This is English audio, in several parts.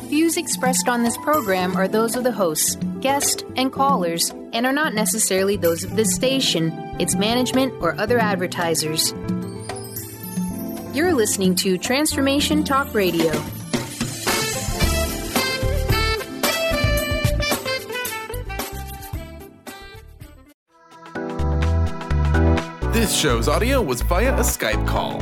Views expressed on this program are those of the hosts, guests, and callers, and are not necessarily those of this station, its management, or other advertisers. You're listening to Transformation Talk Radio. This show's audio was via a Skype call.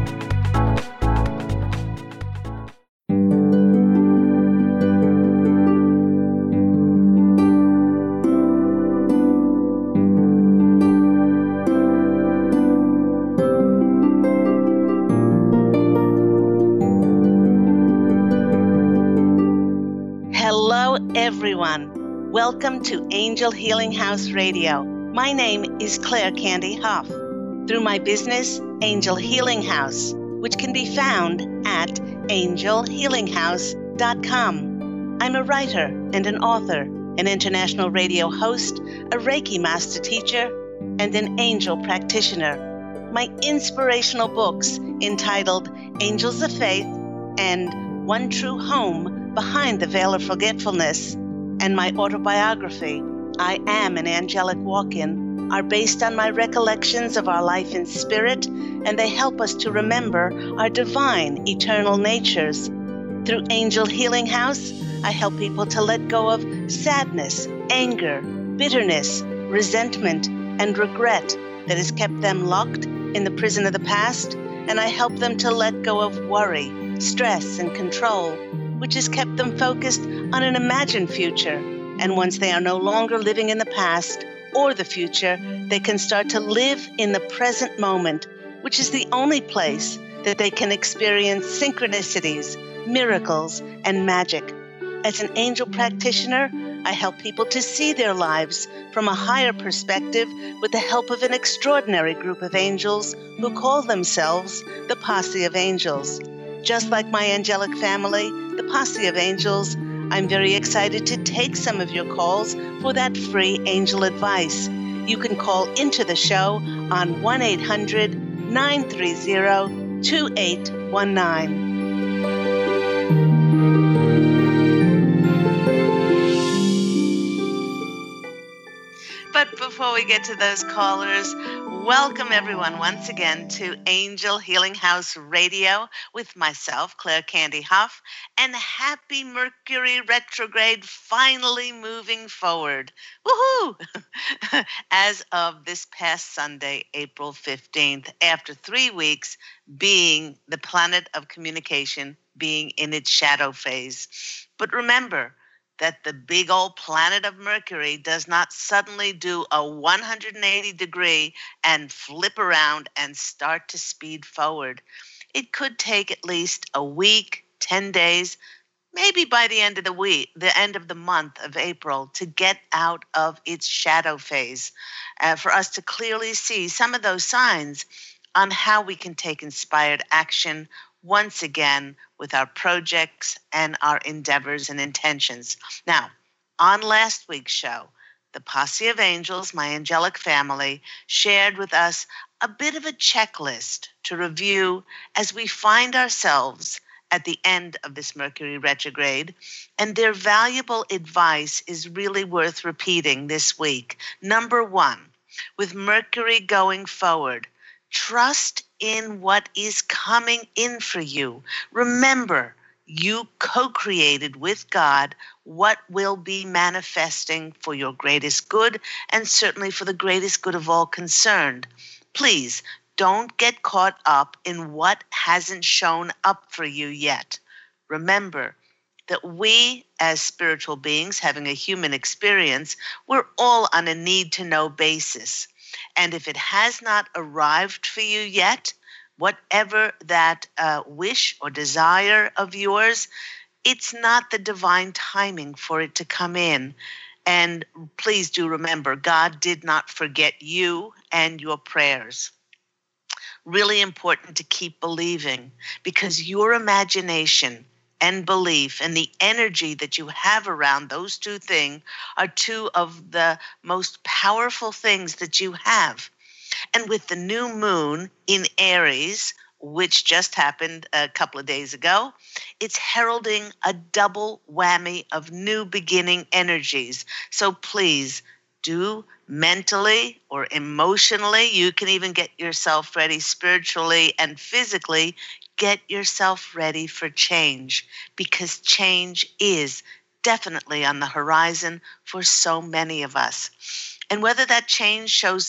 Hello, everyone. Welcome to Angel Healing House Radio. My name is Claire Candy Huff. Through my business, Angel Healing House, which can be found at angelhealinghouse.com. I'm a writer and an author, an international radio host, a Reiki master teacher, and an angel practitioner. My inspirational books entitled Angels of Faith and One True Home Behind the Veil of Forgetfulness, and my autobiography, I Am an Angelic Walk-In, are based on my recollections of our life in spirit, and they help us to remember our divine, eternal natures. Through Angel Healing House, I help people to let go of sadness, anger, bitterness, resentment, and regret that has kept them locked in the prison of the past, and I help them to let go of worry, stress, and control, which has kept them focused on an imagined future. And once they are no longer living in the past or the future, they can start to live in the present moment, which is the only place that they can experience synchronicities, miracles, and magic. As an angel practitioner, I help people to see their lives from a higher perspective with the help of an extraordinary group of angels who call themselves the Posse of Angels. Just like my angelic family, the Posse of Angels, I'm very excited to take some of your calls for that free angel advice. You can call into the show on 1-800-930-2819. But before we get to those callers, welcome everyone once again to Angel Healing House Radio with myself, Claire Candy Huff, and happy Mercury retrograde finally moving forward. Woohoo! As of this past Sunday, April 15th, after 3 weeks being the planet of communication, being in its shadow phase. But remember, that the big old planet of Mercury does not suddenly do a 180 degree and flip around and start to speed forward. It could take at least a week, 10 days, maybe by the end of the week, the end of the month of April, to get out of its shadow phase, for us to clearly see some of those signs on how we can take inspired action once again with our projects and our endeavors and intentions. Now, on last week's show, the Posse of Angels, my angelic family, shared with us a bit of a checklist to review as we find ourselves at the end of this Mercury retrograde, and their valuable advice is really worth repeating this week. Number 1, with Mercury going forward, trust in what is coming in for you. Remember, you co-created with God what will be manifesting for your greatest good and certainly for the greatest good of all concerned. Please don't get caught up in what hasn't shown up for you yet. Remember that we, as spiritual beings having a human experience, we're all on a need-to-know basis. And if it has not arrived for you yet, whatever that wish or desire of yours, it's not the divine timing for it to come in. And please do remember, God did not forget you and your prayers. Really important to keep believing, because your imagination and belief and the energy that you have around those two things are two of the most powerful things that you have. And with the new moon in Aries, which just happened a couple of days ago. It's heralding a double whammy of new beginning energies. So please do mentally or emotionally, you can even get yourself ready spiritually and physically, get yourself ready for change, because change is definitely on the horizon for so many of us. And whether that change shows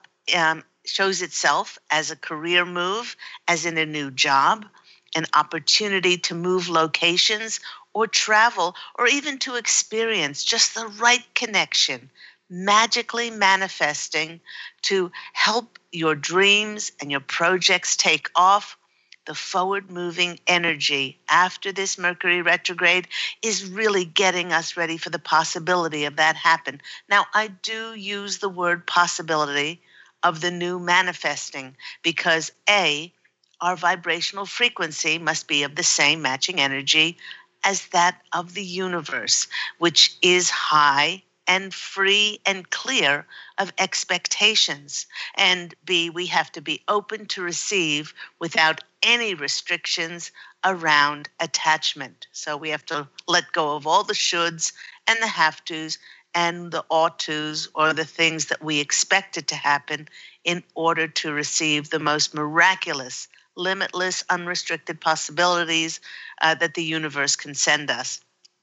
itself as a career move, as in a new job, an opportunity to move locations or travel, or even to experience just the right connection, magically manifesting to help your dreams and your projects take off, the forward-moving energy after this Mercury retrograde is really getting us ready for the possibility of that happen. Now, I do use the word possibility of the new manifesting because A, our vibrational frequency must be of the same matching energy as that of the universe, which is high and free and clear of expectations. And B, we have to be open to receive without any restrictions around attachment. So we have to let go of all the shoulds and the have tos and the ought tos, or the things that we expected to happen, in order to receive the most miraculous, limitless, unrestricted possibilities that the universe can send us.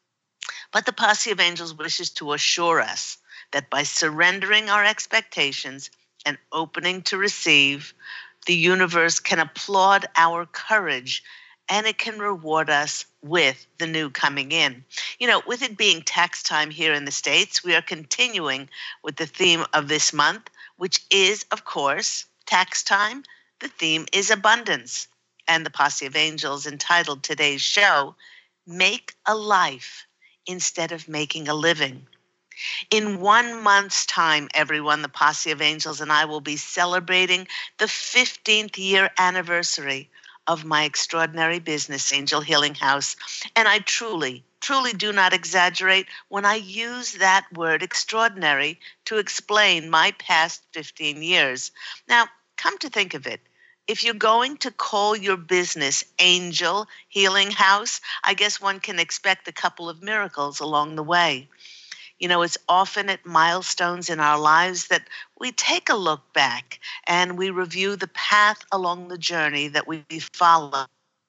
But the Posse of Angels wishes to assure us that by surrendering our expectations and opening to receive, the universe can applaud our courage, and it can reward us with the new coming in. You know, with it being tax time here in the States, we are continuing with the theme of this month, which is, of course, tax time. The theme is abundance. And the Posse of Angels entitled today's show, Make a Life Instead of Making a Living. In 1 month's time, everyone, the Posse of Angels and I will be celebrating the 15th year anniversary of my extraordinary business, Angel Healing House. And I truly do not exaggerate when I use that word extraordinary to explain my past 15 years. Now, come to think of it, if you're going to call your business Angel Healing House, I guess one can expect a couple of miracles along the way. You know, it's often at milestones in our lives that we take a look back and we review the path along the journey that we follow.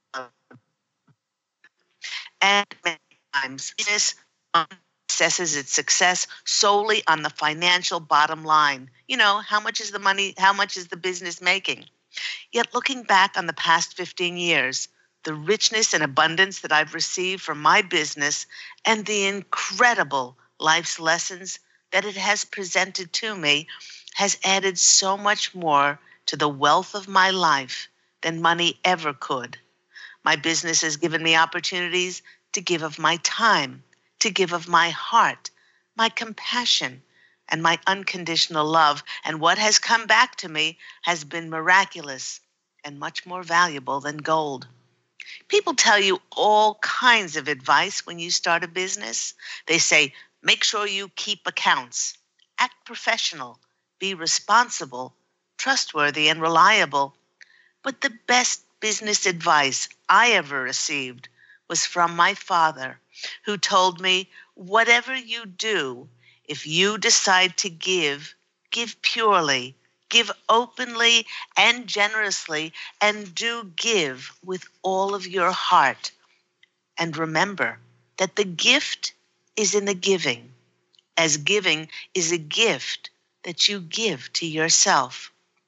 And many times, business assesses its success solely on the financial bottom line. You know, how much is the money, how much is the business making? Yet looking back on the past 15 years, the richness and abundance that I've received from my business and the incredible life's lessons that it has presented to me has added so much more to the wealth of my life than money ever could. My business has given me opportunities to give of my time, to give of my heart, my compassion, and my unconditional love. And what has come back to me has been miraculous and much more valuable than gold. People tell you all kinds of advice when you start a business. They say, make sure you keep accounts, act professional, be responsible, trustworthy, and reliable. But the best business advice I ever received was from my father, who told me, whatever you do, if you decide to give, give purely, give openly and generously, and do give with all of your heart. And remember that the gift is in the giving, as giving is a gift that you give to yourself.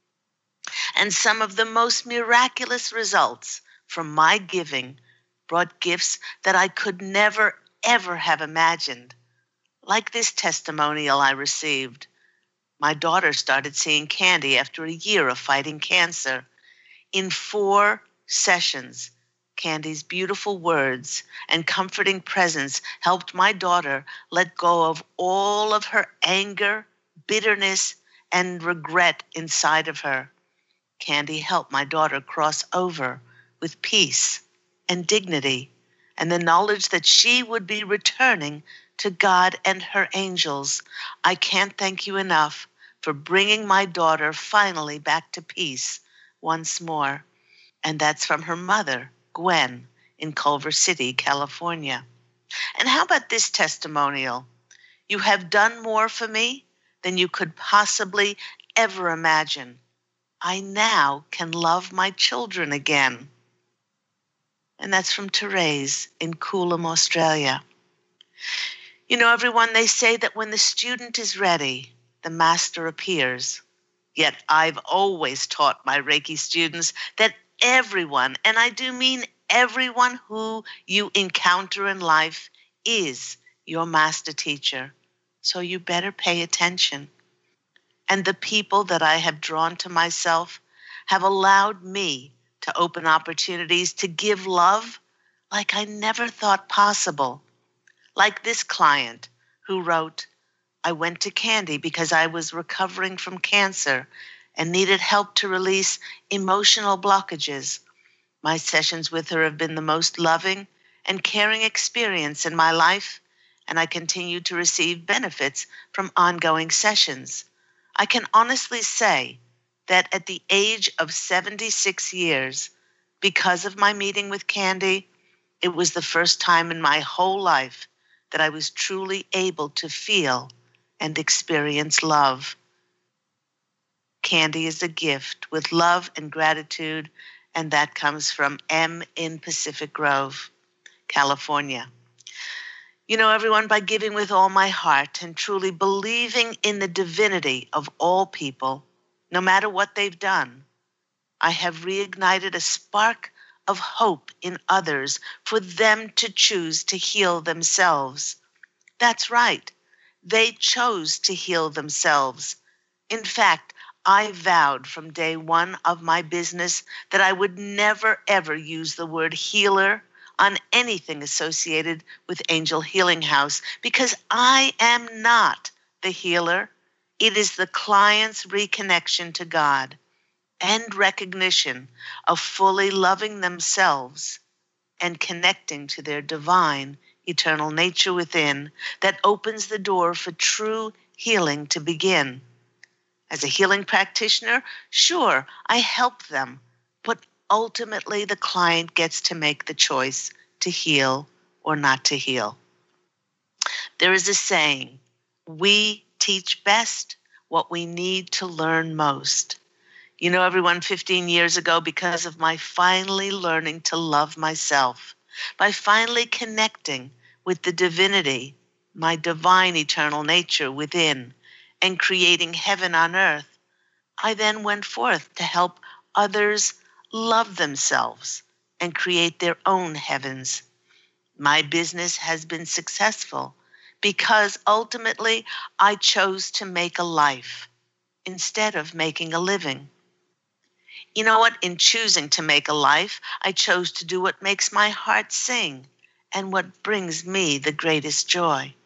And some of the most miraculous results from my giving brought gifts that I could never, ever have imagined. Like this testimonial I received. My daughter started seeing Candy after a year of fighting cancer. In 4 sessions, Candy's beautiful words and comforting presence helped my daughter let go of all of her anger, bitterness, and regret inside of her. Candy helped my daughter cross over with peace and dignity and the knowledge that she would be returning to God and her angels. I can't thank you enough for bringing my daughter finally back to peace once more. And that's from her mother, Gwen, in Culver City, California. And how about this testimonial? You have done more for me than you could possibly ever imagine. I now can love my children again. And that's from Therese in Coolum, Australia. You know, everyone, they say that when the student is ready, the master appears. Yet I've always taught my Reiki students that everyone, and I do mean everyone who you encounter in life, is your master teacher. So you better pay attention. And the people that I have drawn to myself have allowed me to open opportunities to give love like I never thought possible. Like this client who wrote, I went to Candy because I was recovering from cancer and needed help to release emotional blockages. My sessions with her have been the most loving and caring experience in my life, and I continue to receive benefits from ongoing sessions. I can honestly say that at the age of 76 years, because of my meeting with Candy, it was the first time in my whole life that I was truly able to feel and experience love. Candy is a gift with love and gratitude, and that comes from M in Pacific Grove, California. You know, everyone, by giving with all my heart and truly believing in the divinity of all people, no matter what they've done, I have reignited a spark of hope in others for them to choose to heal themselves. That's right. They chose to heal themselves. In fact, I vowed from day one of my business that I would never, ever use the word healer on anything associated with Angel Healing House because I am not the healer. It is the client's reconnection to God and recognition of fully loving themselves and connecting to their divine, eternal nature within that opens the door for true healing to begin. As a healing practitioner, sure, I help them, but ultimately the client gets to make the choice to heal or not to heal. There is a saying, we teach best what we need to learn most. You know, everyone, 15 years ago, because of my finally learning to love myself, by finally connecting with the divinity, my divine eternal nature within, and creating heaven on earth, I then went forth to help others love themselves and create their own heavens. My business has been successful because ultimately I chose to make a life instead of making a living. You know what? In choosing to make a life, I chose to do what makes my heart sing and what brings me the greatest joy.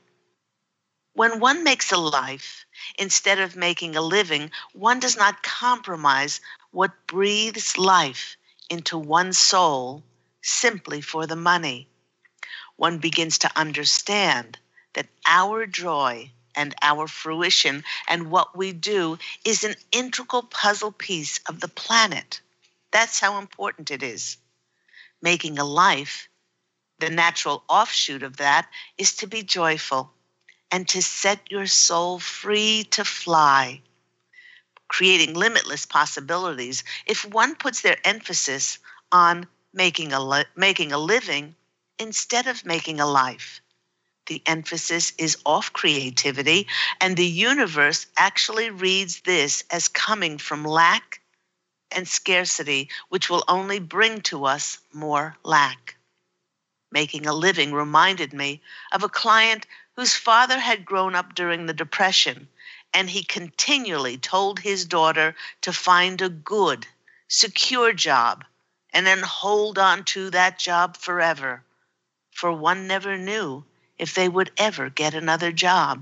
When one makes a life, instead of making a living, one does not compromise what breathes life into one's soul simply for the money. One begins to understand that our joy and our fruition and what we do is an integral puzzle piece of the planet. That's how important it is. Making a life, the natural offshoot of that, is to be joyful and to set your soul free to fly, creating limitless possibilities. If one puts their emphasis on making a living instead of making a life, the emphasis is off creativity, and the universe actually reads this as coming from lack and scarcity, which will only bring to us more lack. Making a living reminded me of a client whose father had grown up during the Depression, and he continually told his daughter to find a good, secure job and then hold on to that job forever, for one never knew if they would ever get another job.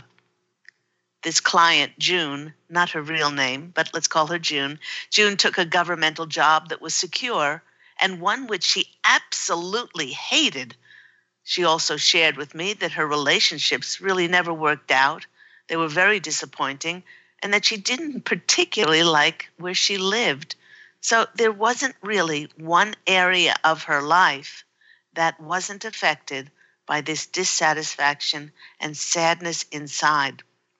This client, June, not her real name, but let's call her June, June took a governmental job that was secure and one which she absolutely hated. She also shared with me that her relationships really never worked out. They were very disappointing, and that she didn't particularly like where she lived. So there wasn't really one area of her life that wasn't affected by this dissatisfaction and sadness inside.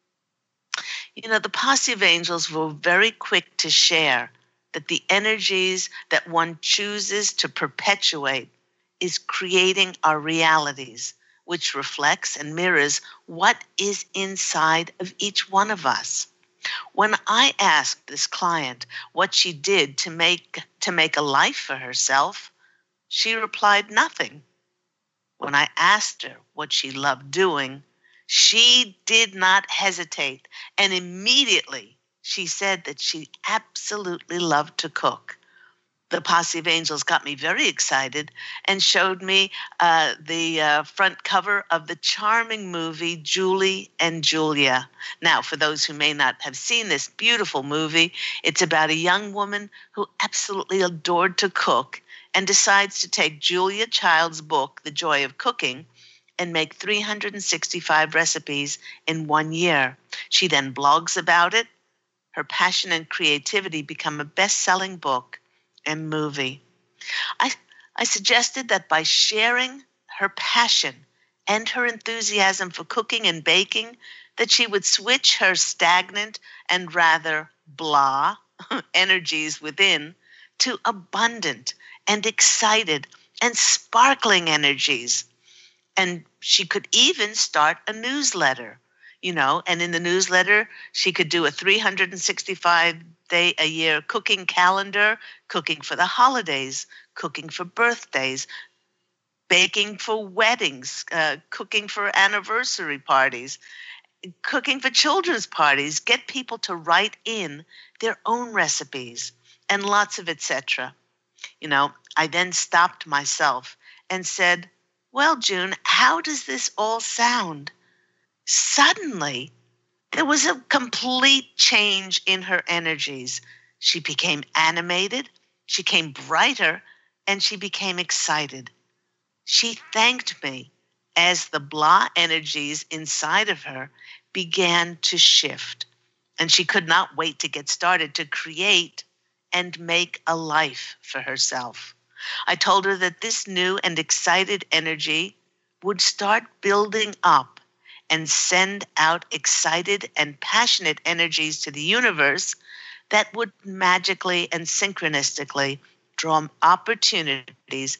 You know, the posse of angels were very quick to share that the energies that one chooses to perpetuate is creating our realities, which reflects and mirrors what is inside of each one of us. When I asked this client what she did to make a life for herself, she replied nothing. When I asked her what she loved doing, she did not hesitate, and immediately she said that she absolutely loved to cook. The Posse of Angels got me very excited and showed me the front cover of the charming movie Julie and Julia. Now, for those who may not have seen this beautiful movie, it's about a young woman who absolutely adored to cook and decides to take Julia Child's book, The Joy of Cooking, and make 365 recipes in 1 year. She then blogs about it. Her passion and creativity become a best-selling book and movie. I suggested that by sharing her passion and her enthusiasm for cooking and baking, that she would switch her stagnant and rather blah energies within to abundant and excited and sparkling energies. And she could even start a newsletter, and in the newsletter, she could do a 365-day-a-year cooking calendar, cooking for the holidays, cooking for birthdays, baking for weddings, cooking for anniversary parties, cooking for children's parties, get people to write in their own recipes, and lots of etc. I then stopped myself and said, well, June, how does this all sound? Suddenly, there was a complete change in her energies. She became animated, she became brighter, and she became excited. She thanked me as the blah energies inside of her began to shift, and she could not wait to get started to create and make a life for herself. I told her that this new and excited energy would start building up and send out excited and passionate energies to the universe that would magically and synchronistically draw opportunities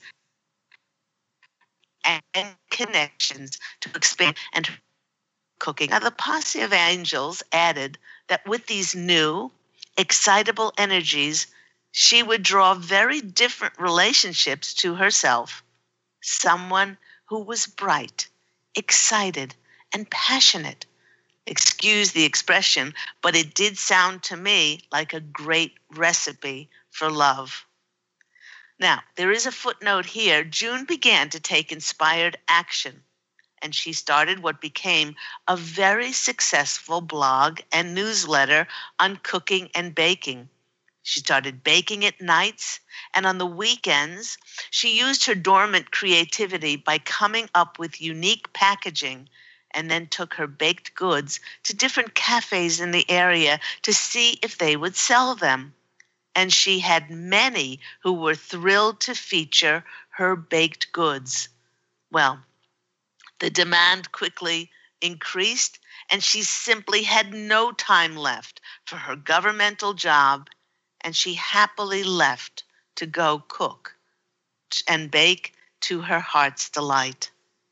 and connections to expand and cooking. Now, the Posse of Angels added that with these new, excitable energies, she would draw very different relationships to herself. Someone who was bright, excited, and passionate. Excuse the expression, but it did sound to me like a great recipe for love. Now, there is a footnote here. June began to take inspired action, and she started what became a very successful blog and newsletter on cooking and baking. She started baking at nights, and on the weekends, she used her dormant creativity by coming up with unique packaging, and then took her baked goods to different cafes in the area to see if they would sell them. And she had many who were thrilled to feature her baked goods. Well, the demand quickly increased, and she simply had no time left for her governmental job, and she happily left to go cook and bake to her heart's delight.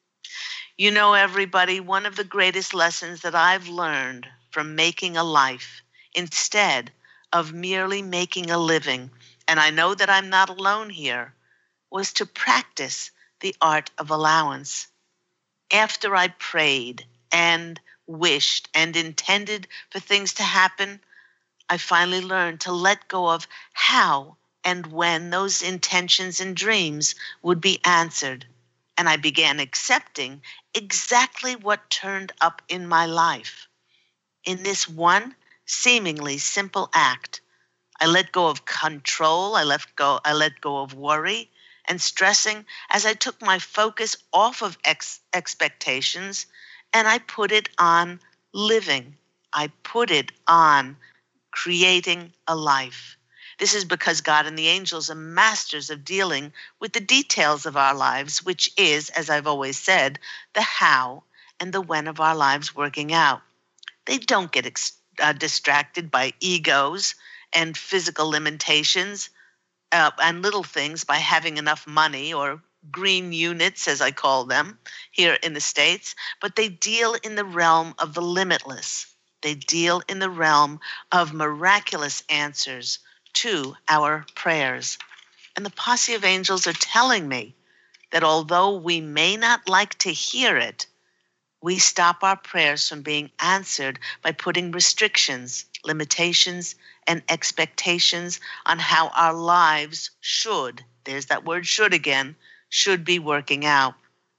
You know, everybody, one of the greatest lessons that I've learned from making a life instead of merely making a living, and I know that I'm not alone here, was to practice the art of allowance. After I prayed and wished and intended for things to happen, I finally learned to let go of how and when those intentions and dreams would be answered. And I began accepting exactly what turned up in my life. In this one seemingly simple act, I let go of control, I let go of worry and stressing as I took my focus off of expectations, and I put it on living. I put it on creating a life. This is because God and the angels are masters of dealing with the details of our lives, which is, as I've always said, the how and the when of our lives working out. They don't get distracted by egos and physical limitations and little things by having enough money or green units, as I call them here in the States, but they deal in the realm of the limitless. They deal in the realm of miraculous answers to our prayers. And the posse of angels are telling me that although we may not like to hear it, we stop our prayers from being answered by putting restrictions, limitations, and expectations on how our lives should, there's that word should again, should be working out.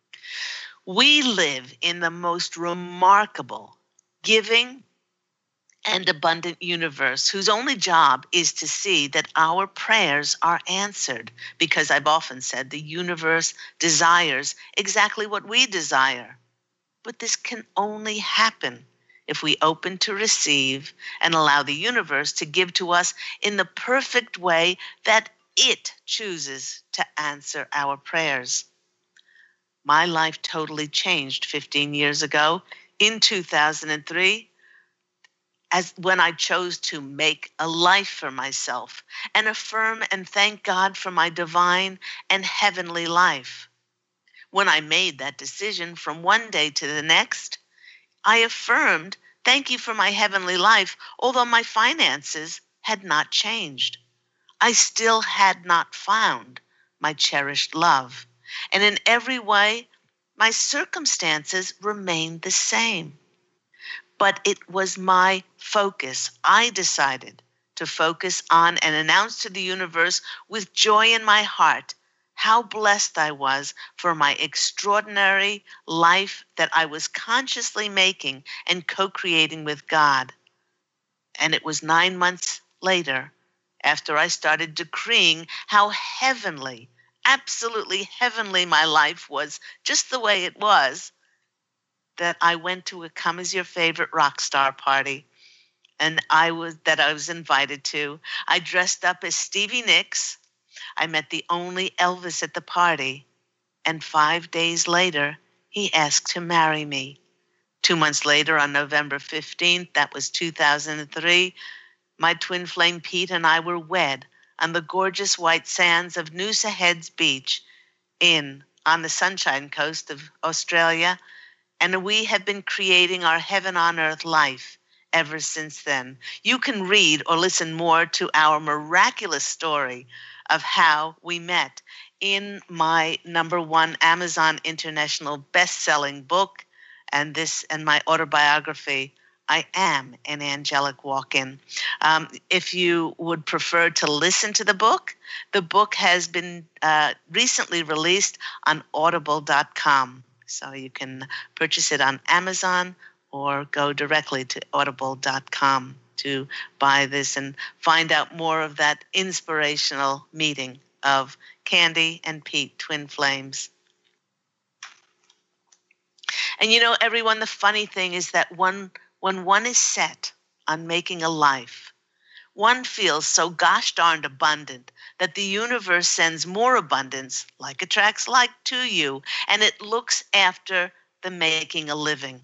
We live in the most remarkable, giving, and abundant universe whose only job is to see that our prayers are answered, because I've often said the universe desires exactly what we desire. But this can only happen if we open to receive and allow the universe to give to us in the perfect way that it chooses to answer our prayers. My life totally changed 15 years ago in 2003 as when I chose to make a life for myself and affirm and thank God for my divine and heavenly life. When I made that decision from one day to the next, I affirmed, thank you for my heavenly life, although my finances had not changed. I still had not found my cherished love. And in every way, my circumstances remained the same. But it was my focus. I decided to focus on and announce to the universe with joy in my heart how blessed I was for my extraordinary life that I was consciously making and co-creating with God. And it was 9 months later, after I started decreeing how heavenly, absolutely heavenly my life was, just the way it was, that I went to a Come As Your Favorite Rock Star party. And I was invited to. I dressed up as Stevie Nicks. I met the only Elvis at the party, and 5 days later, he asked to marry me. 2 months later, on November 15th, that was 2003, my twin flame Pete and I were wed on the gorgeous white sands of Noosa Heads Beach on the Sunshine Coast of Australia, and we have been creating our heaven on earth life ever since then. You can read or listen more to our miraculous story of how we met in my #1 Amazon International best-selling book and my autobiography, I Am an Angelic Walk-In. If you would prefer to listen to the book has been recently released on audible.com. So you can purchase it on Amazon or go directly to audible.com to buy this and find out more of that inspirational meeting of Candy and Pete, twin flames. And you know, everyone, the funny thing is that when one is set on making a life, one feels so gosh darned abundant that the universe sends more abundance, like attracts like, to you, and it looks after the making a living.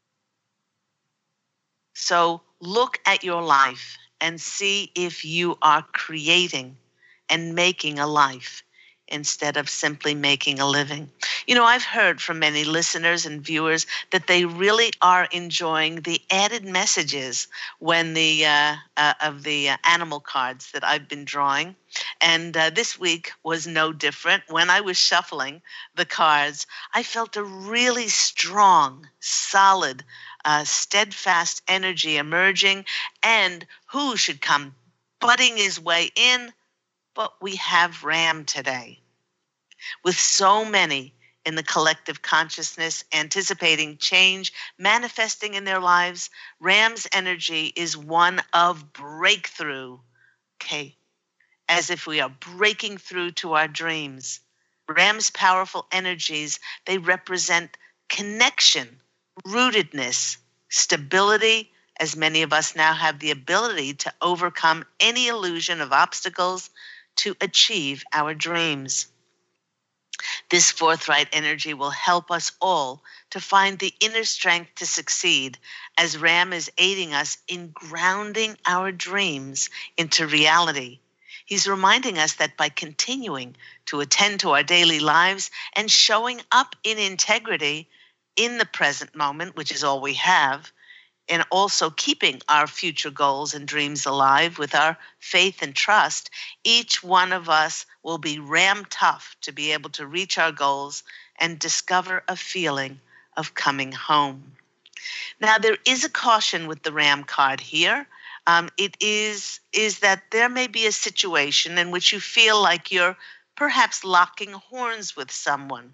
So look at your life and see if you are creating and making a life instead of simply making a living. You know, I've heard from many listeners and viewers that they really are enjoying the added messages when of the animal cards that I've been drawing. And this week was no different. When I was shuffling the cards, I felt a really strong, solid, steadfast energy emerging, and who should come butting his way in? But we have Ram today. With so many in the collective consciousness anticipating change, manifesting in their lives, Ram's energy is one of breakthrough. Okay, as if we are breaking through to our dreams. Ram's powerful energies, they represent connection, rootedness, stability, as many of us now have the ability to overcome any illusion of obstacles to achieve our dreams. This forthright energy will help us all to find the inner strength to succeed, as Ram is aiding us in grounding our dreams into reality. He's reminding us that by continuing to attend to our daily lives and showing up in integrity in the present moment, which is all we have, and also keeping our future goals and dreams alive with our faith and trust, each one of us will be ram tough to be able to reach our goals and discover a feeling of coming home. Now, there is a caution with the Ram card here. It is that there may be a situation in which you feel like you're perhaps locking horns with someone.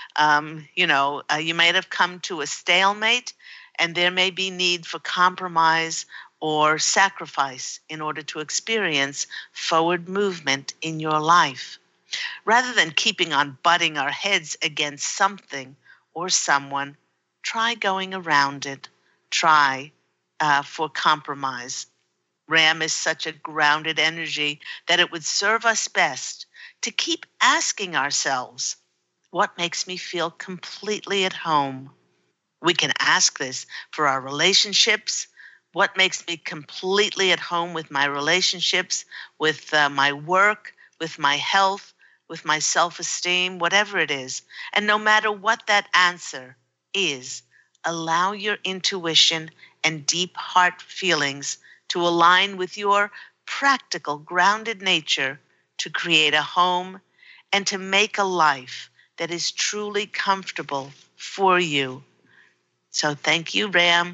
You might have come to a stalemate, and there may be need for compromise or sacrifice in order to experience forward movement in your life. Rather than keeping on butting our heads against something or someone, try going around it. Try for compromise. Ram is such a grounded energy that it would serve us best to keep asking ourselves, what makes me feel completely at home? We can ask this for our relationships. What makes me completely at home with my relationships, with my work, with my health, with my self-esteem, whatever it is. And no matter what that answer is, allow your intuition and deep heart feelings to align with your practical, grounded nature to create a home and to make a life that is truly comfortable for you. So thank you, Ram.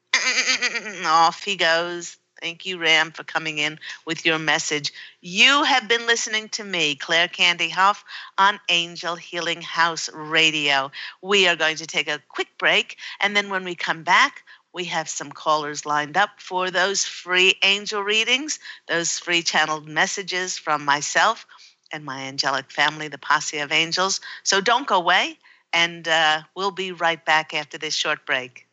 Off he goes. Thank you, Ram, for coming in with your message. You have been listening to me, Claire Candy Hough, on Angel Healing House Radio. We are going to take a quick break, and then when we come back, we have some callers lined up for those free angel readings, those free channeled messages from myself and my angelic family, the Posse of Angels. So don't go away, and we'll be right back after this short break.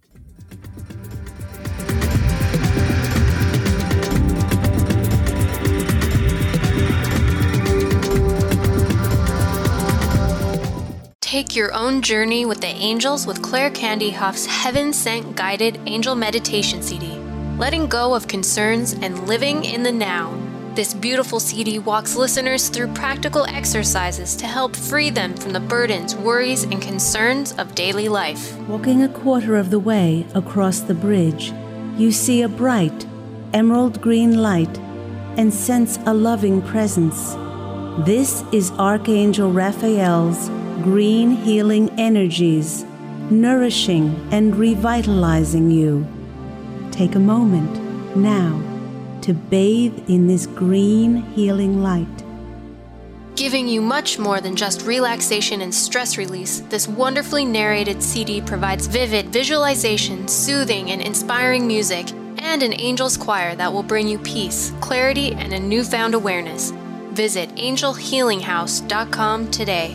Take your own journey with the angels with Claire Candy Hough's Heaven Sent Guided Angel Meditation CD, letting go of concerns and living in the now. This beautiful CD walks listeners through practical exercises to help free them from the burdens, worries, and concerns of daily life. Walking a quarter of the way across the bridge, you see a bright, emerald green light and sense a loving presence. This is Archangel Raphael's green healing energies, nourishing and revitalizing you. Take a moment now to bathe in this green healing light. Giving you much more than just relaxation and stress release, this wonderfully narrated CD provides vivid visualization, soothing and inspiring music, and an angel's choir that will bring you peace, clarity, and a newfound awareness. Visit angelhealinghouse.com today.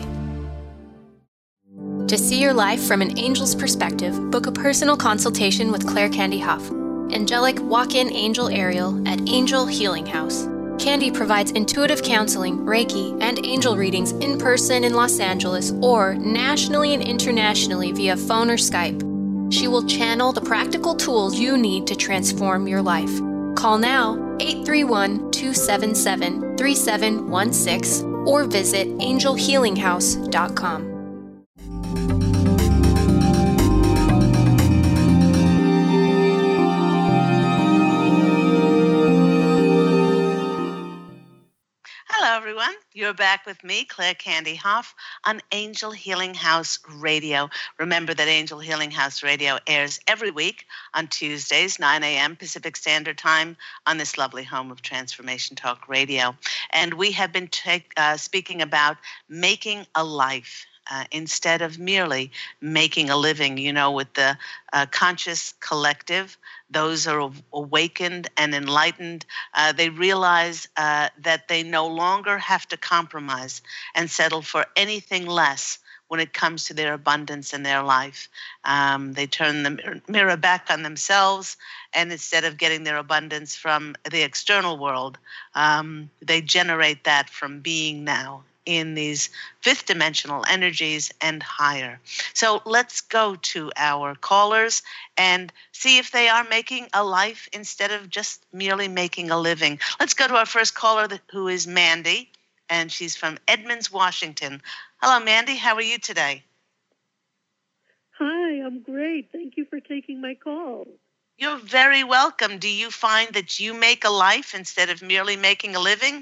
To see your life from an angel's perspective, book a personal consultation with Claire Candy Hough, angelic walk-in angel Ariel at Angel Healing House. Candy provides intuitive counseling, Reiki, and angel readings in person in Los Angeles or nationally and internationally via phone or Skype. She will channel the practical tools you need to transform your life. Call now 831-277-3716 or visit angelhealinghouse.com. Hello, everyone. You're back with me, Claire Candy Hough, on Angel Healing House Radio. Remember that Angel Healing House Radio airs every week on Tuesdays, 9 a.m. Pacific Standard Time on this lovely home of Transformation Talk Radio. And we have been speaking about making a life. Instead of merely making a living, with the conscious collective, those are awakened and enlightened. They realize that they no longer have to compromise and settle for anything less when it comes to their abundance in their life. They turn the mirror back on themselves, and instead of getting their abundance from the external world, they generate that from being now in these fifth dimensional energies and higher. So let's go to our callers and see if they are making a life instead of just merely making a living. Let's go to our first caller, who is Mandy, and she's from Edmonds, Washington. Hello, Mandy. How are you today? Hi, I'm great. Thank you for taking my call. You're very welcome. Do you find that you make a life instead of merely making a living?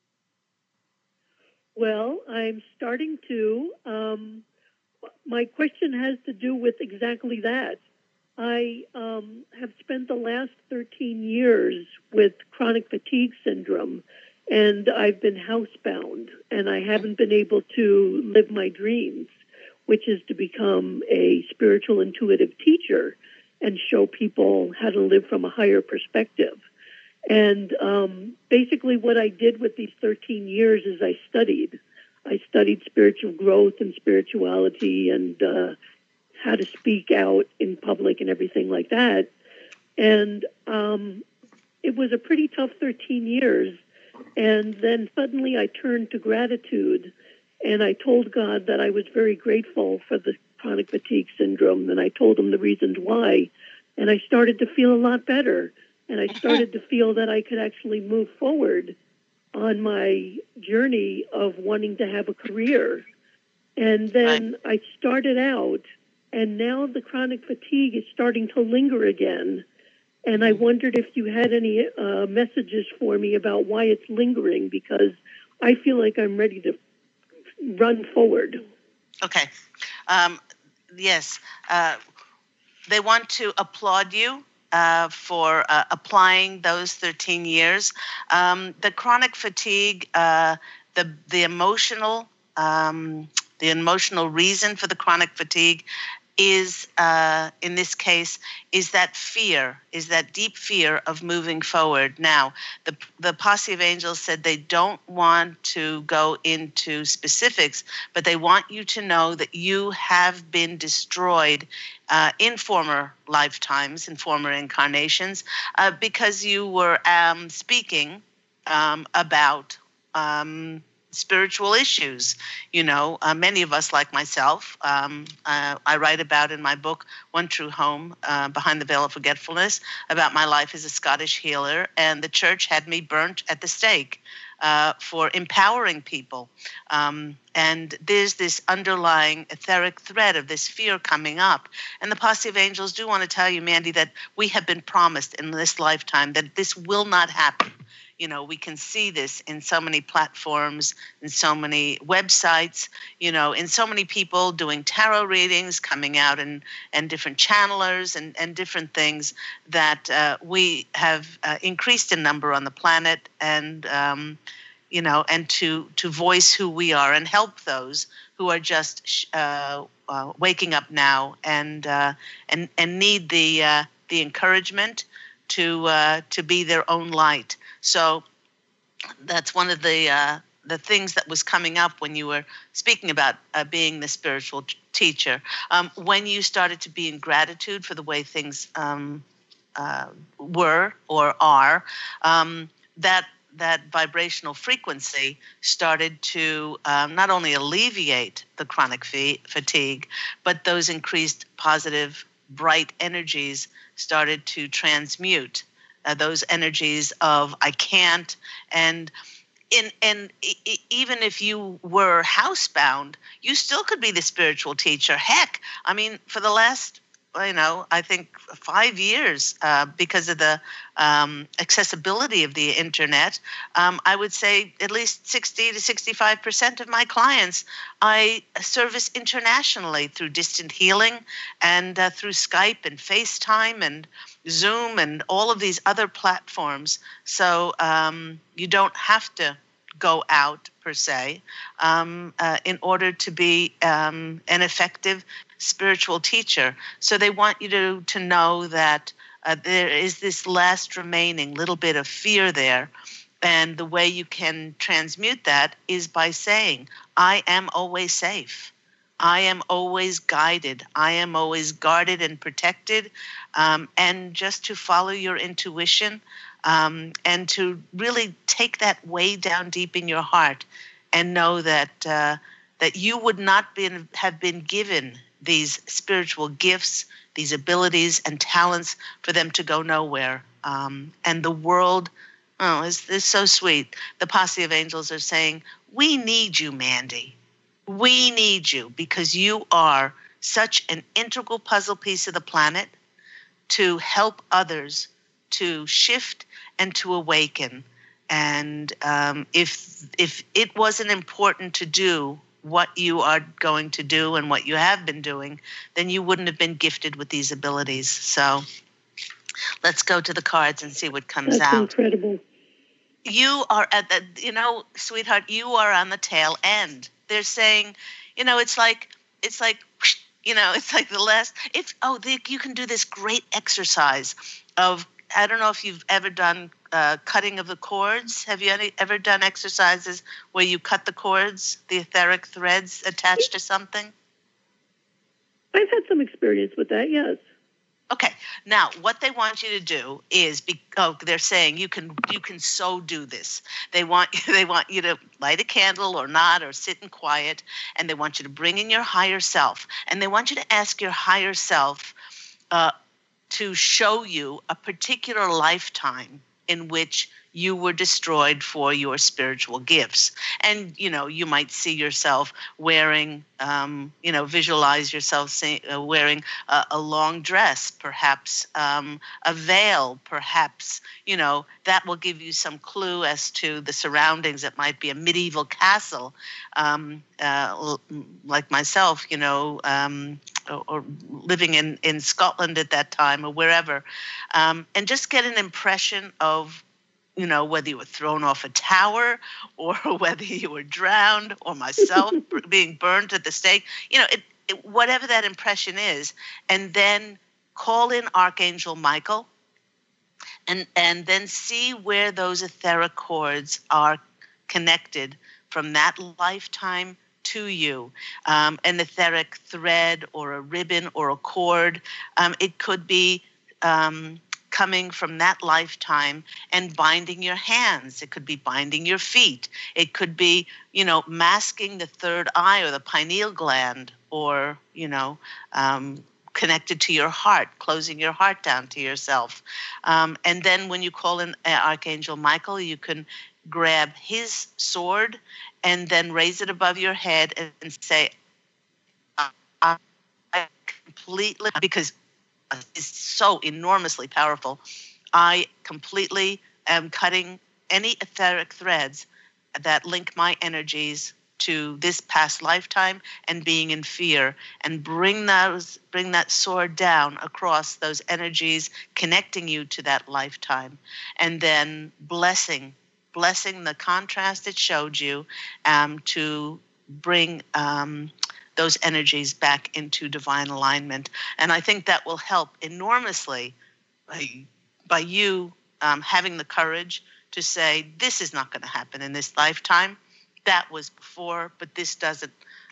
Well, I'm starting to. My question has to do with exactly that. I have spent the last 13 years with chronic fatigue syndrome, and I've been housebound, and I haven't been able to live my dreams, which is to become a spiritual intuitive teacher and show people how to live from a higher perspective. And basically what I did with these 13 years is I studied spiritual growth and spirituality and how to speak out in public and everything like that. And it was a pretty tough 13 years. And then suddenly I turned to gratitude, and I told God that I was very grateful for the chronic fatigue syndrome, and I told him the reasons why. And I started to feel a lot better. And I started to feel that I could actually move forward on my journey of wanting to have a career. And then I started out, and now the chronic fatigue is starting to linger again. And I wondered if you had any messages for me about why it's lingering, because I feel like I'm ready to run forward. Okay. Yes. They want to applaud you for applying those 13 years. The chronic fatigue, the emotional reason for the chronic fatigue is, in this case, is that fear, is that deep fear of moving forward. Now, the Posse of Angels said they don't want to go into specifics, but they want you to know that you have been destroyed in former lifetimes, in former incarnations, because you were speaking about spiritual issues. You know, many of us, like myself, I write about in my book, One True Home, Behind the Veil of Forgetfulness, about my life as a Scottish healer, and the church had me burnt at the stake for empowering people. And there's this underlying etheric thread of this fear coming up. And the Posse of Angels do want to tell you, Mandy, that we have been promised in this lifetime that this will not happen. You know, we can see this in so many platforms, in so many websites, you know, in so many people doing tarot readings, coming out and different channelers and different things, that we have increased in number on the planet, and, you know, and to voice who we are and help those who are just waking up now and need the encouragement to be their own light. So that's one of the things that was coming up when you were speaking about being the spiritual teacher. When you started to be in gratitude for the way things were or are, that vibrational frequency started to not only alleviate the chronic fatigue, but those increased positive, bright energies started to transmute those energies of I can't. And even if you were housebound, you still could be the spiritual teacher. Heck, I mean, for the last, I think 5 years, because of the accessibility of the internet, I would say at least 60 to 65% of my clients I service internationally through distant healing and through Skype and FaceTime and Zoom and all of these other platforms. So you don't have to go out per se in order to be an effective spiritual teacher. So they want you to know that there is this last remaining little bit of fear there. And the way you can transmute that is by saying, I am always safe. I am always guided. I am always guarded and protected. And just to follow your intuition, and to really take that way down deep in your heart and know that that you would not have been given these spiritual gifts, these abilities and talents for them to go nowhere. And the world, is so sweet. The posse of angels are saying, we need you, Mandy. We need you because you are such an integral puzzle piece of the planet to help others to shift and to awaken. And if it wasn't important to do what you are going to do and what you have been doing, then you wouldn't have been gifted with these abilities. So let's go to the cards and see what comes out. That's incredible. You are at the, sweetheart, you are on the tail end. They're saying, it's like, it's like the last, you can do this great exercise of, I don't know if you've ever done cutting of the cords. Have you ever done exercises where you cut the cords, the etheric threads attached to something? I've had some experience with that, yes. Okay. Now, what they want you to do is, they're saying you can so do this. They want you to light a candle or not, or sit in quiet, and they want you to bring in your higher self, and they want you to ask your higher self to show you a particular lifetime in which you were destroyed for your spiritual gifts. And, you might see yourself wearing, visualize yourself wearing a long dress, perhaps a veil, perhaps, that will give you some clue as to the surroundings. It might be a medieval castle, like myself, or living in Scotland at that time or wherever, and just get an impression of, whether you were thrown off a tower or whether you were drowned or myself being burned at the stake, whatever that impression is, and then call in Archangel Michael and then see where those etheric cords are connected from that lifetime to you. An etheric thread or a ribbon or a cord. It could be coming from that lifetime and binding your hands. It could be binding your feet. It could be, masking the third eye or the pineal gland, or, connected to your heart, closing your heart down to yourself. And then when you call in Archangel Michael, you can grab his sword and then raise it above your head and say, I completely, because it's so enormously powerful, I completely am cutting any etheric threads that link my energies to this past lifetime and being in fear, and bring that sword down across those energies, connecting you to that lifetime, and then blessing the contrast it showed you, to bring those energies back into divine alignment. And I think that will help enormously by you having the courage to say, this is not going to happen in this lifetime. That was before, but this doesn't,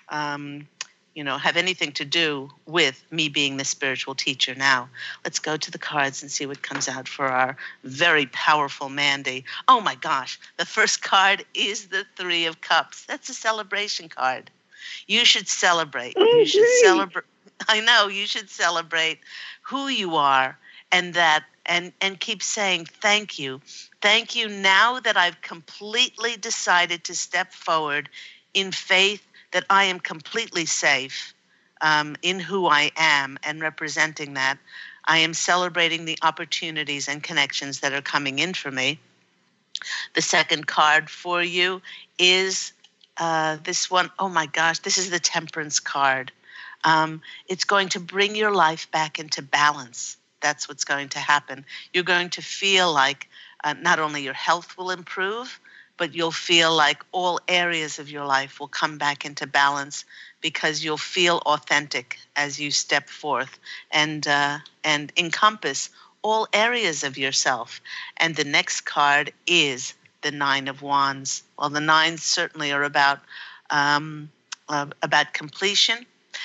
have anything to do with me being the spiritual teacher now. Let's go to the cards and see what comes out for our very powerful Mandy. Oh my gosh, the first card is the Three of Cups. That's a celebration card. You should celebrate. Oh, you should great. celebrate. I know, you should celebrate who you are, and keep saying thank you. Thank you now that I've completely decided to step forward in faith that I am completely safe in who I am and representing that. I am celebrating the opportunities and connections that are coming in for me. The second card for you is this one. Oh my gosh, this is the Temperance card. It's going to bring your life back into balance. That's what's going to happen. You're going to feel like not only your health will improve, but you'll feel like all areas of your life will come back into balance, because you'll feel authentic as you step forth and encompass all areas of yourself. And the next card is the Nine of Wands. Well, the nines certainly are about completion,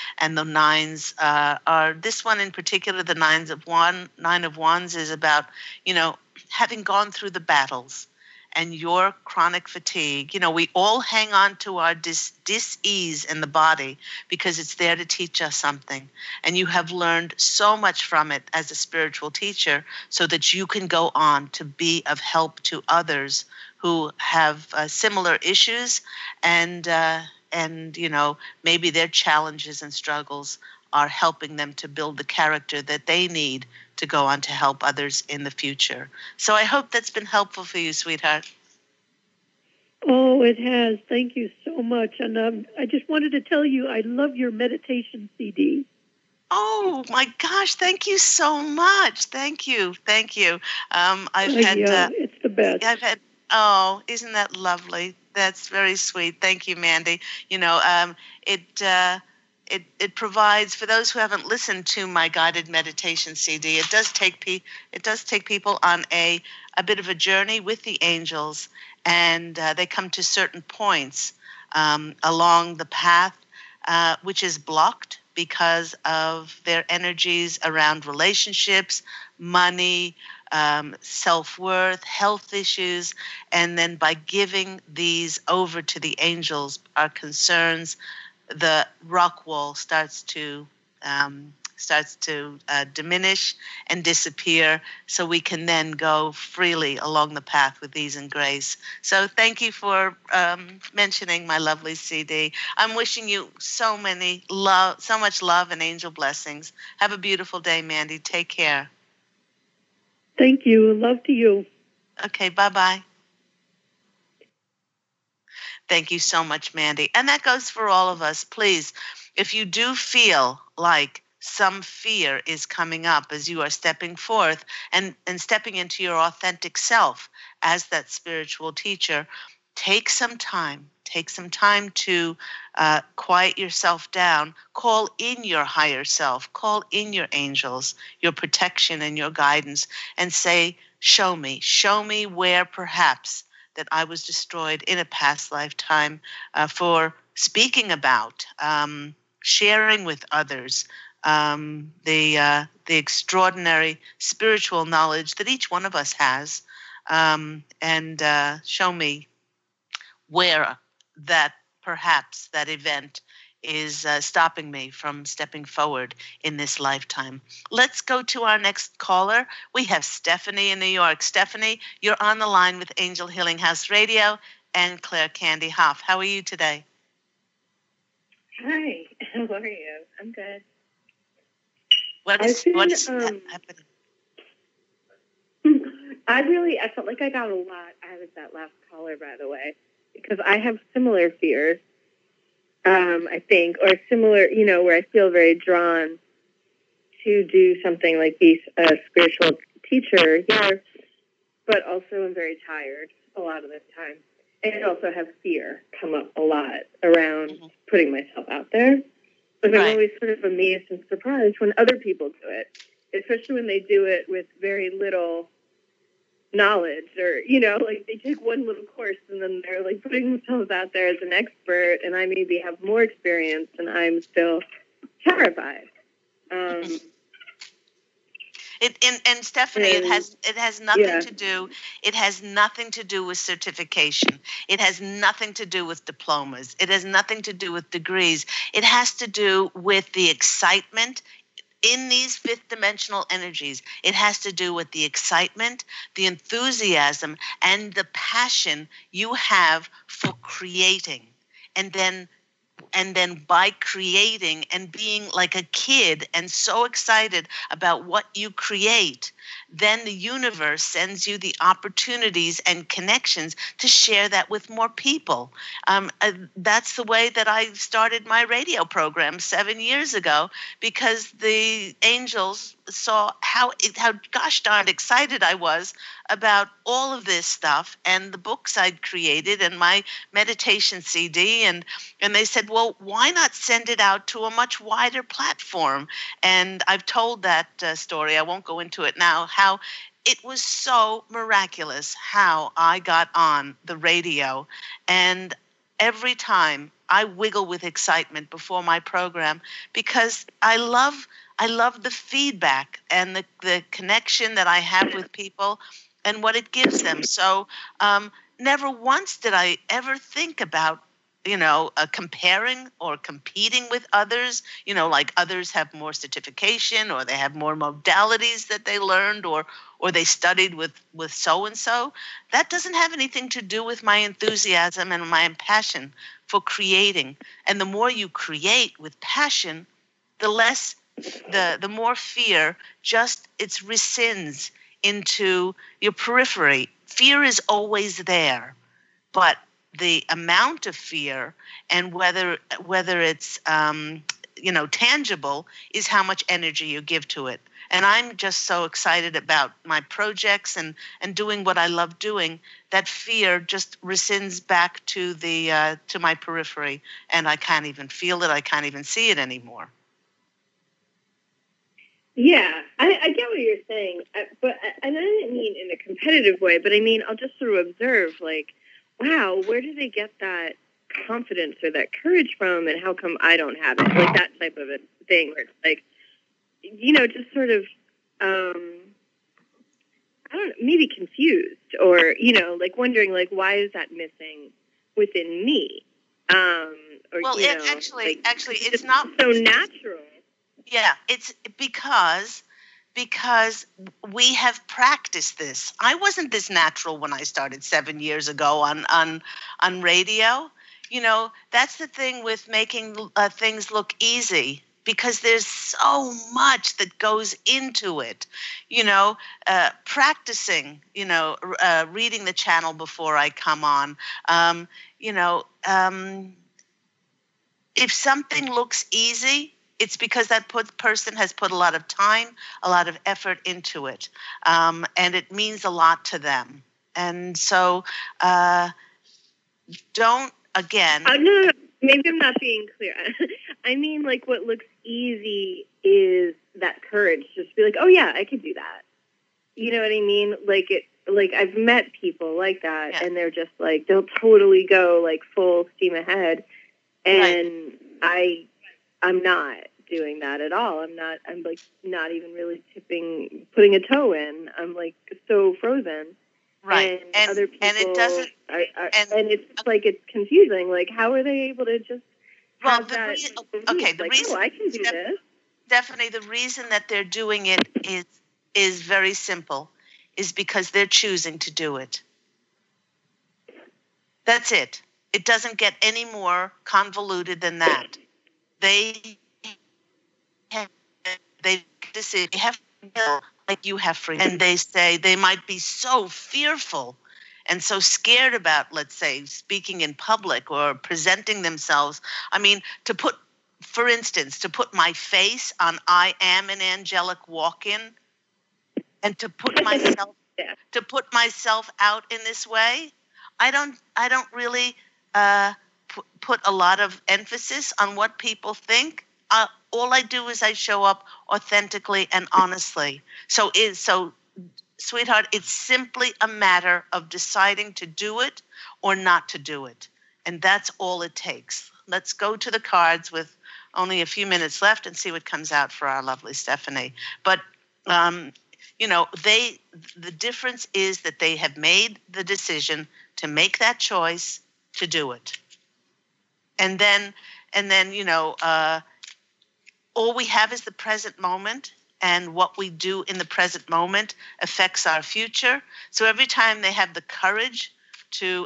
And the nines are, this one in particular, the nine of wands is about, having gone through the battles and your chronic fatigue. We all hang on to our dis-ease in the body because it's there to teach us something. And you have learned so much from it as a spiritual teacher so that you can go on to be of help to others who have similar issues and maybe their challenges and struggles are helping them to build the character that they need to go on to help others in the future. So I hope that's been helpful for you, sweetheart. Oh, it has. Thank you so much. And I just wanted to tell you, I love your meditation CD. Oh, my gosh. Thank you so much. Thank you. It's the best. Oh, isn't that lovely? That's very sweet. Thank you, Mandy. It provides, for those who haven't listened to my guided meditation CD, it does take people on a bit of a journey with the angels, and they come to certain points along the path which is blocked because of their energies around relationships, money, self-worth, health issues, and then by giving these over to the angels, our concerns, the rock wall starts to diminish and disappear, so we can then go freely along the path with ease and grace. So thank you for mentioning my lovely CD. I'm wishing you so much love and angel blessings. Have a beautiful day, Mandy. Take care. Thank you. Love to you. Okay, bye-bye. Thank you so much, Mandy. And that goes for all of us. Please, if you do feel like some fear is coming up as you are stepping forth and stepping into your authentic self as that spiritual teacher, take some time to quiet yourself down, call in your higher self, call in your angels, your protection and your guidance, and say, show me where perhaps that I was destroyed in a past lifetime for speaking about, sharing with others the extraordinary spiritual knowledge that each one of us has, and show me where that perhaps that event is stopping me from stepping forward in this lifetime. Let's go to our next caller. We have Stephanie in New York. Stephanie, you're on the line with Angel Healing House Radio and Claire Candy Hoff. How are you today? Hi, how are you? I'm good. What is happening? I felt like I got a lot out of that last caller, by the way, because I have similar fears. I think, or similar, where I feel very drawn to do something like be a spiritual teacher here, but also I'm very tired a lot of the time. And also have fear come up a lot around putting myself out there. But I'm always sort of amazed and surprised when other people do it, especially when they do it with very little knowledge, or like they take one little course and then they're like putting themselves out there as an expert, and I maybe have more experience and I'm still terrified. And Stephanie, it has nothing to do. It has nothing to do with certification. It has nothing to do with diplomas. It has nothing to do with degrees. It has to do with the excitement in these fifth dimensional energies. It has to do with the excitement, the enthusiasm, and the passion you have for creating. And then by creating and being like a kid and so excited about what you create, then the universe sends you the opportunities and connections to share that with more people. That's the way that I started my radio program 7 years ago, because the angels saw how gosh darn excited I was about all of this stuff and the books I'd created and my meditation CD, and they said, well, why not send it out to a much wider platform? And I've told that story. I won't go into it now, how it was so miraculous how I got on the radio. And every time I wiggle with excitement before my program because I love the feedback and the connection that I have with people and what it gives them. So never once did I ever think about, comparing or competing with others, like others have more certification or they have more modalities that they learned or they studied with so-and-so. That doesn't have anything to do with my enthusiasm and my passion for creating. And the more you create with passion, the less, the more fear just it rescinds into your periphery. Fear is always there, but the amount of fear and whether it's tangible is how much energy you give to it. And I'm just so excited about my projects and doing what I love doing that fear just rescinds back to the to my periphery, and I can't even feel it. I can't even see it anymore. Yeah, I get what you're saying, but I didn't mean in a competitive way, but I mean I'll just sort of observe, like, wow, where do they get that confidence or that courage from, and how come I don't have it? Like that type of a thing where it's like, just sort of, I don't know, maybe confused or, like wondering, like, why is that missing within me? Or, well, actually, it's not so natural. Yeah, it's because we have practiced this. I wasn't this natural when I started 7 years ago on radio. That's the thing with making things look easy, because there's so much that goes into it. Practicing, reading the channel before I come on. If something looks easy, it's because that person has put a lot of time, a lot of effort into it, and it means a lot to them. And so don't, again... No, maybe I'm not being clear. I mean, like, what looks easy is that courage. Just be like, oh, yeah, I could do that. You know what I mean? Like, I've met people like that, yeah. And they're just like, they'll totally go, like, full steam ahead. And right. I'm not doing that at all. I'm like not even really putting a toe in. I'm like so frozen. Right. And other people, and it doesn't, and it's like, it's confusing. Like, how are they able to just have that? The reason, I can do this. Definitely, the reason that they're doing it is very simple, is because they're choosing to do it. That's it. It doesn't get any more convoluted than that. They have like you have freedom, and they say they might be so fearful and so scared about, let's say, speaking in public or presenting themselves. I mean, for instance, to put my face on "I am an angelic walk-in," and to put myself out in this way, I don't really put a lot of emphasis on what people think. All I do is I show up authentically and honestly. So, sweetheart, it's simply a matter of deciding to do it or not to do it. And that's all it takes. Let's go to the cards with only a few minutes left and see what comes out for our lovely Stephanie. But, the difference is that they have made the decision to make that choice to do it. And then, all we have is the present moment, and what we do in the present moment affects our future. So every time they have the courage to,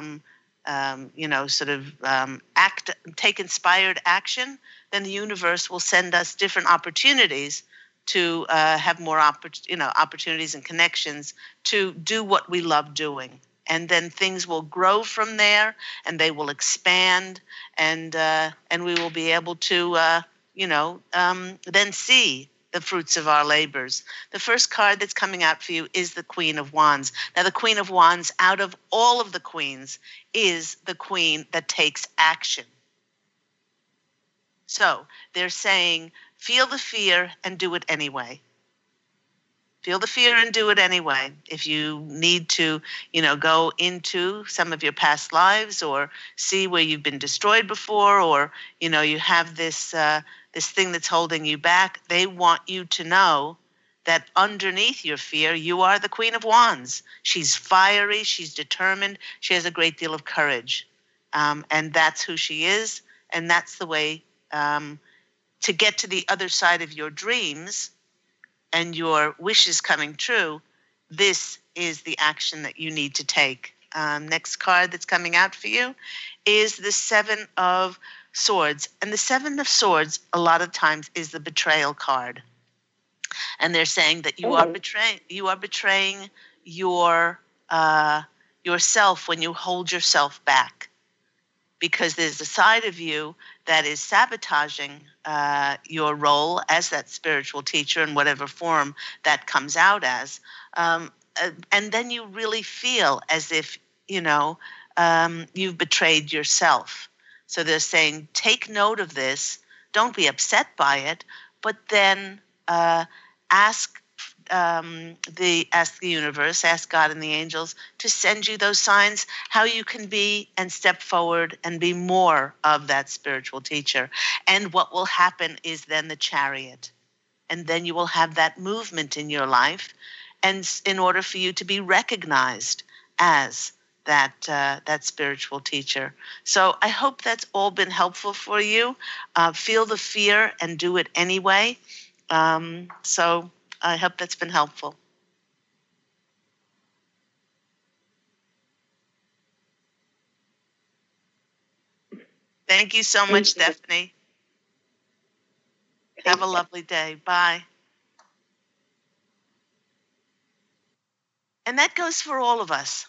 take inspired action, then the universe will send us different opportunities to have more, opportunities and connections to do what we love doing. And then things will grow from there, and they will expand, and we will be able to, then see the fruits of our labors. The first card that's coming out for you is the Queen of Wands. Now, the Queen of Wands, out of all of the queens, is the queen that takes action. So they're saying, feel the fear and do it anyway. Feel the fear and do it anyway. If you need to, go into some of your past lives or see where you've been destroyed before, or, you have this thing that's holding you back, they want you to know that underneath your fear, you are the Queen of Wands. She's fiery, she's determined, she has a great deal of courage. And that's who she is, and that's the way to get to the other side of your dreams and your wishes coming true. This is the action that you need to take. Next card that's coming out for you is the Seven of Swords. And the Seven of Swords, a lot of times, is the betrayal card. And they're saying that you are betraying your yourself when you hold yourself back, because there's a side of you that is sabotaging your role as that spiritual teacher in whatever form that comes out as. And then you really feel as if, you've betrayed yourself. So they're saying, take note of this. Don't be upset by it, but then ask the universe, ask God and the angels to send you those signs, how you can be and step forward and be more of that spiritual teacher. And what will happen is then the Chariot. And then you will have that movement in your life, and in order for you to be recognized as that spiritual teacher. So I hope that's all been helpful for you. Feel the fear and do it anyway. So I hope that's been helpful. Thank you so much, Stephanie. Have a lovely day. Bye. And that goes for all of us.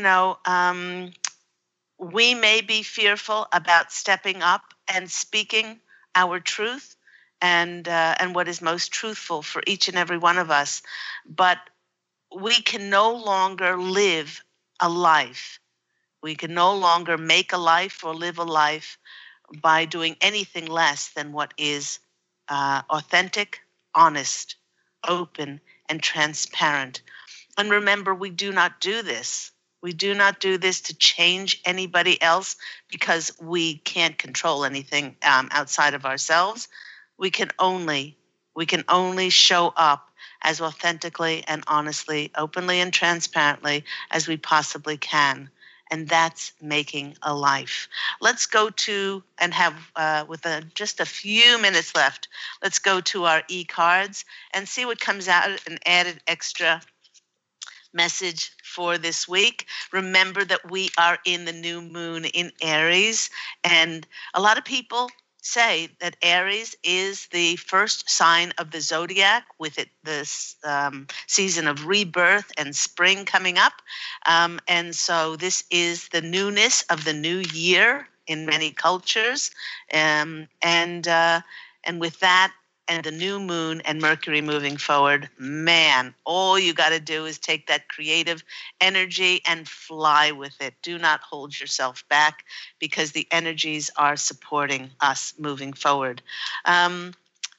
We may be fearful about stepping up and speaking our truth and what is most truthful for each and every one of us. But we can no longer live a life. We can no longer make a life or live a life by doing anything less than what is authentic, honest, open, and transparent. And remember, we do not do this. We do not do this to change anybody else, because we can't control anything outside of ourselves. We can only show up as authentically and honestly, openly and transparently as we possibly can. And that's making a life. Let's go to, and have, just a few minutes left, let's go to our e-cards and see what comes out, an added extra message for this week. Remember that we are in the new moon in Aries, and a lot of people say that Aries is the first sign of the zodiac, with it this season of rebirth and spring coming up. And so this is the newness of the new year in many cultures. And with that, and the new moon and Mercury moving forward, man, all you got to do is take that creative energy and fly with it. Do not hold yourself back, because the energies are supporting us moving forward. Isn't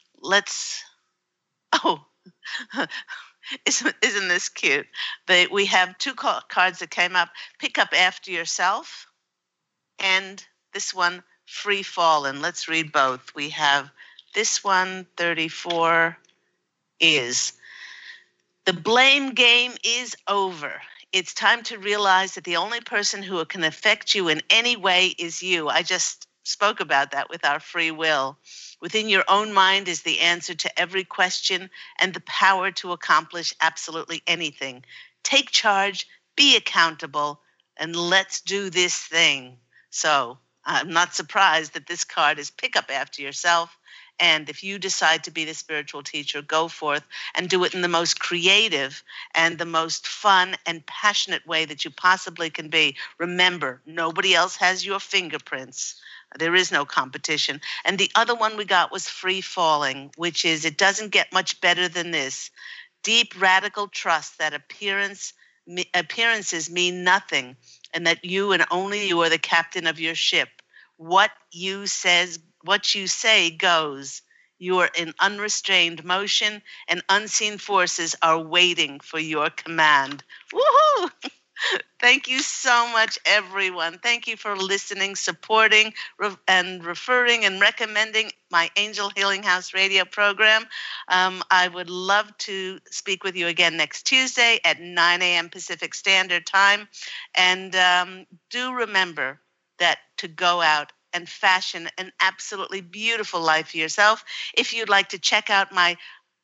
this cute? We have two cards that came up. Pick up after yourself, and this one, free fallen. Let's read both. We have this one, 34, is: the blame game is over. It's time to realize that the only person who can affect you in any way is you. I just spoke about that with our free will. Within your own mind is the answer to every question and the power to accomplish absolutely anything. Take charge, be accountable, and let's do this thing. So I'm not surprised that this card is pick up after yourself. And if you decide to be the spiritual teacher, go forth and do it in the most creative and the most fun and passionate way that you possibly can be. Remember, nobody else has your fingerprints. There is no competition. And the other one we got was free falling, which is, it doesn't get much better than this. Deep, radical trust that appearances mean nothing, and that you and only you are the captain of your ship. What you say goes. You are in unrestrained motion, and unseen forces are waiting for your command. Woohoo! Thank you so much, everyone. Thank you for listening, supporting, and referring and recommending my Angel Healing House radio program. I would love to speak with you again next Tuesday at 9 a.m. Pacific Standard Time. And do remember that to go out and fashion an absolutely beautiful life for yourself. If you'd like to check out my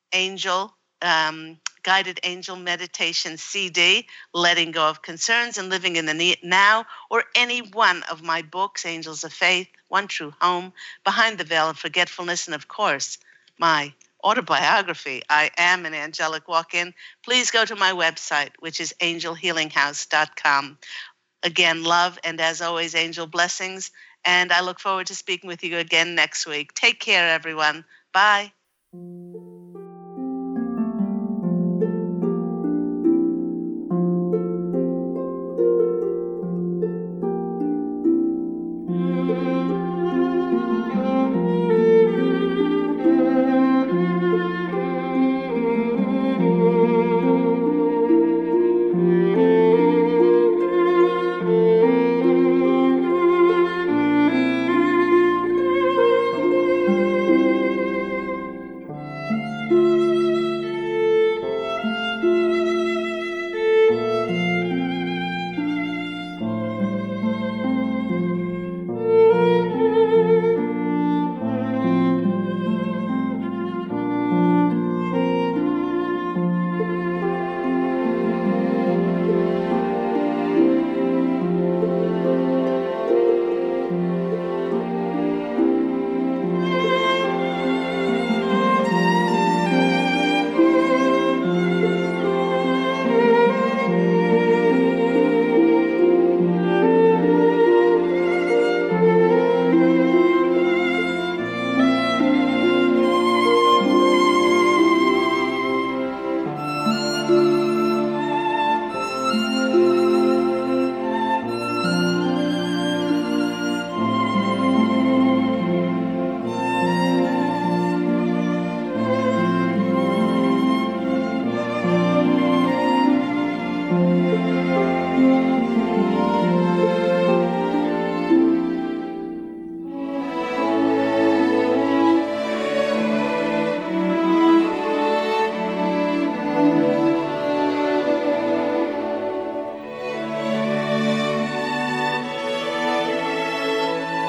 guided angel meditation CD, Letting Go of Concerns and Living in the Now, or any one of my books, Angels of Faith, One True Home, Behind the Veil of Forgetfulness, and of course, my autobiography, I Am an Angelic Walk-In, please go to my website, which is angelhealinghouse.com. Again, love, and as always, angel blessings, and I look forward to speaking with you again next week. Take care, everyone. Bye.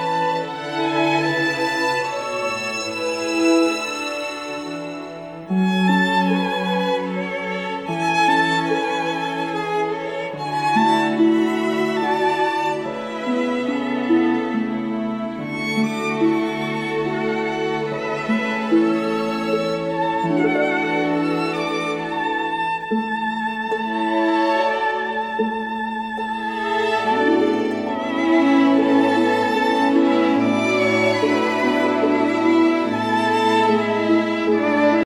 Mm-hmm.